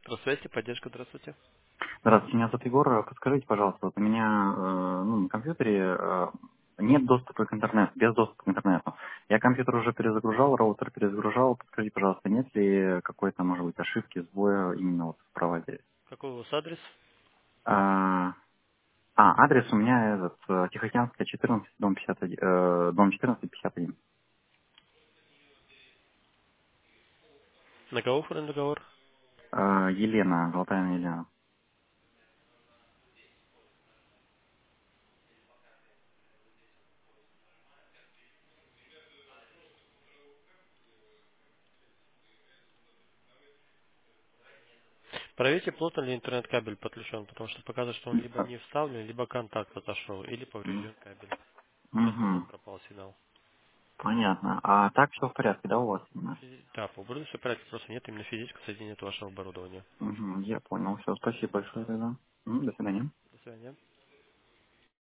Здравствуйте, поддержка, здравствуйте. Здравствуйте, меня зовут Егор. Подскажите, пожалуйста, вот у меня на компьютере нет доступа к интернету, без доступа к интернету. Я компьютер уже перезагружал, роутер перезагружал. Подскажите, пожалуйста, нет ли какой-то, может быть, ошибки, сбоя именно вот в провайдере? Какой у вас адрес? А, адрес у меня этот, Тихоокеанская, 14, дом 51, дом 14, 51. На кого оформлен договор? Елена, Золотая Елена. Проверьте, плотно ли интернет-кабель подключен, потому что показывает, что он либо не вставлен, либо контакт отошел, или поврежден кабель. Поэтому у нас Угу, пропал сигнал. понятно. А так все в порядке, да, у вас именно? Да, по оборудованию все в порядке, просто нет именно физического соединения от вашего оборудования. Угу, я понял. Все, спасибо большое тогда. До свидания.